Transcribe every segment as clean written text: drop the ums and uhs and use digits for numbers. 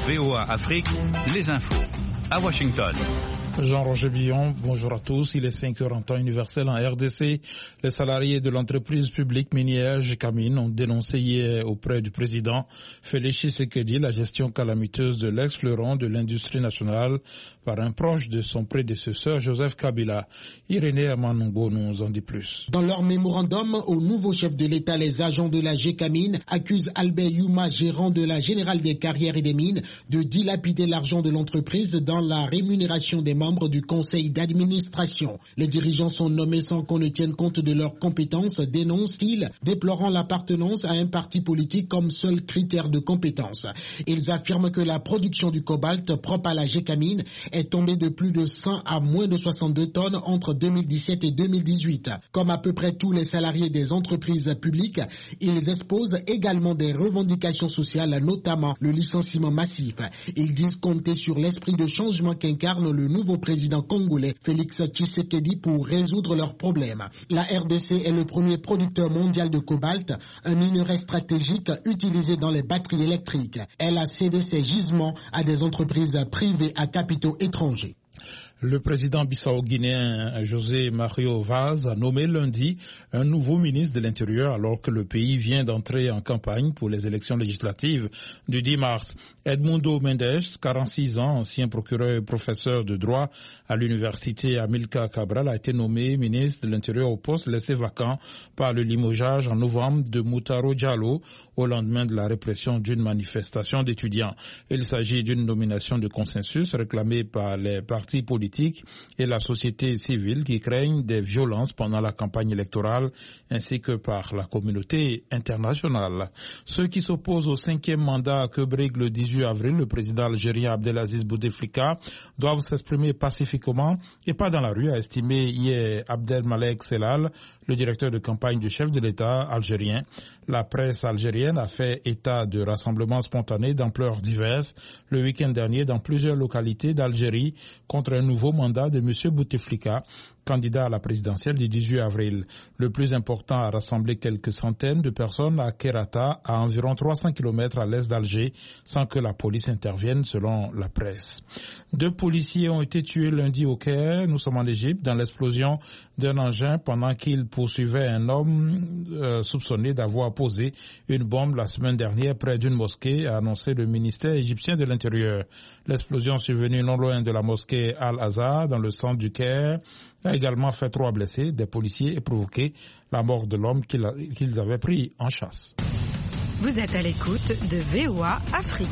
VOA Afrique, les infos. À Washington. Jean-Roger Billon, bonjour à tous. Il est 5h en temps universel en RDC. Les salariés de l'entreprise publique minière Gécamine ont dénoncé hier auprès du président Félix Tshisekedi la gestion calamiteuse de l'ex-fleuron de l'industrie nationale par un proche de son prédécesseur Joseph Kabila. Irénée Amanongo nous en dit plus. Dans leur mémorandum au nouveau chef de l'État, les agents de la Gécamine accusent Albert Youma, gérant de la Générale des Carrières et des Mines, de dilapider l'argent de l'entreprise dans la rémunération des membres du conseil d'administration. Les dirigeants sont nommés sans qu'on ne tienne compte de leurs compétences, dénoncent-ils, déplorant l'appartenance à un parti politique comme seul critère de compétence. Ils affirment que la production du cobalt propre à la Gécamine est tombée de plus de 100 à moins de 62 tonnes entre 2017 et 2018. Comme à peu près tous les salariés des entreprises publiques, ils exposent également des revendications sociales, notamment le licenciement massif. Ils disent compter sur l'esprit de changement qu'incarne le nouveau président congolais Félix Tshisekedi pour résoudre leurs problèmes. La RDC est le premier producteur mondial de cobalt, un minerai stratégique utilisé dans les batteries électriques. Elle a cédé ses gisements à des entreprises privées à capitaux étrangers. Le président bissau-guinéen José Mario Vaz a nommé lundi un nouveau ministre de l'Intérieur alors que le pays vient d'entrer en campagne pour les élections législatives du 10 mars. Edmundo Mendes, 46 ans, ancien procureur et professeur de droit à l'université Amilcar Cabral, a été nommé ministre de l'Intérieur au poste laissé vacant par le limogeage en novembre de Moutaro Diallo au lendemain de la répression d'une manifestation d'étudiants. Il s'agit d'une nomination de consensus réclamée par les partis politiques et la société civile qui craignent des violences pendant la campagne électorale ainsi que par la communauté internationale. Ceux qui s'opposent au 5e mandat que brigue le 18 avril le président algérien Abdelaziz Bouteflika doivent s'exprimer pacifiquement et pas dans la rue, a estimé hier Abdelmalek Sellal, le directeur de campagne du chef de l'État algérien. La presse algérienne a fait état de rassemblements spontanés d'ampleur diverses le week-end dernier dans plusieurs localités d'Algérie contre un nouveau mandat de M. Bouteflika, candidat à la présidentielle du 18 avril. Le plus important a rassemblé quelques centaines de personnes à Kerata, à environ 300 km à l'est d'Alger, sans que la police intervienne selon la presse. 2 policiers ont été tués lundi au Caire, nous sommes en Égypte, dans l'explosion d'un engin pendant qu'il poursuivait un homme soupçonné d'avoir posé une bombe la semaine dernière près d'une mosquée, a annoncé le ministère égyptien de l'Intérieur. L'explosion survenue non loin de la mosquée Al-Azhar, dans le centre du Caire, a également fait 3 blessés, des policiers, et provoqué la mort de l'homme qu'ils avaient pris en chasse. Vous êtes à l'écoute de VOA Afrique.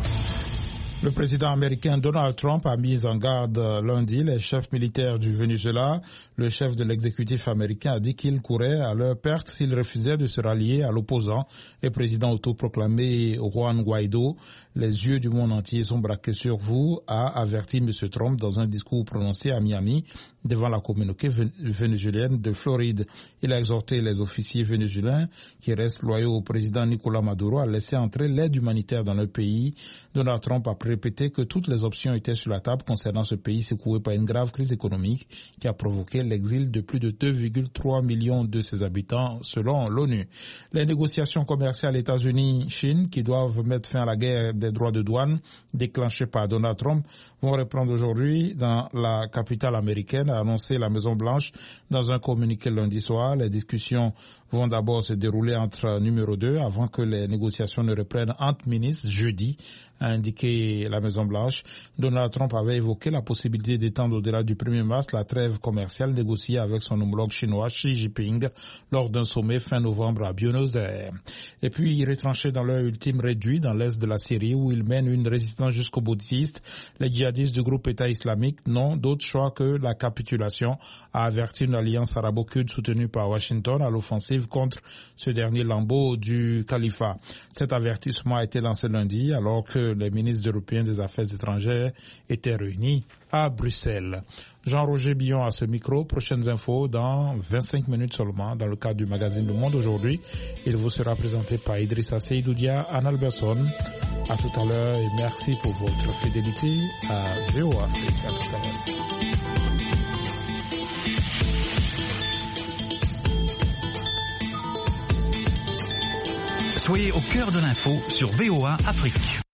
Le président américain Donald Trump a mis en garde lundi les chefs militaires du Venezuela. Le chef de l'exécutif américain a dit qu'il courait à leur perte s'ils refusaient de se rallier à l'opposant et président autoproclamé Juan Guaido. Les yeux du monde entier sont braqués sur vous, a averti M. Trump dans un discours prononcé à Miami devant la communauté vénézuélienne de Floride. Il a exhorté les officiers vénézuéliens qui restent loyaux au président Nicolás Maduro à laisser entrer l'aide humanitaire dans le pays. Donald Trump a répété que toutes les options étaient sur la table concernant ce pays secoué par une grave crise économique qui a provoqué l'exil de plus de 2,3 millions de ses habitants selon l'ONU. Les négociations commerciales États-Unis-Chine qui doivent mettre fin à la guerre des droits de douane déclenchée par Donald Trump vont reprendre aujourd'hui dans la capitale américaine, a annoncé la Maison-Blanche dans un communiqué lundi soir. Les discussions vont d'abord se dérouler entre numéro 2 avant que les négociations ne reprennent entre ministres jeudi, a indiqué la Maison-Blanche. Donald Trump avait évoqué la possibilité d'étendre au-delà du 1er mars la trêve commerciale négociée avec son homologue chinois Xi Jinping lors d'un sommet fin novembre à Buenos Aires. Et puis, retranchés dans leur ultime réduit dans l'est de la Syrie où ils mènent une résistance jusqu'au boutiste, les djihadistes du groupe État islamique n'ont d'autre choix que la capitulation, a averti une alliance arabo-kurde soutenue par Washington à l'offensive contre ce dernier lambeau du califat. Cet avertissement a été lancé lundi alors que les ministres européens des Affaires étrangères étaient réunis à Bruxelles. Jean-Roger Billon à ce micro. Prochaines infos dans 25 minutes seulement dans le cadre du magazine Le Monde aujourd'hui. Il vous sera présenté par Idrissa Seydoudia, Anna Alberson. À tout à l'heure et merci pour votre fidélité à VOA Afrique. À tout à l'heure. Soyez au cœur de l'info sur VOA Afrique.